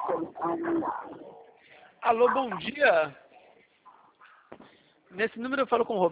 Alô, bom dia. Nesse número eu falo com o Roberto.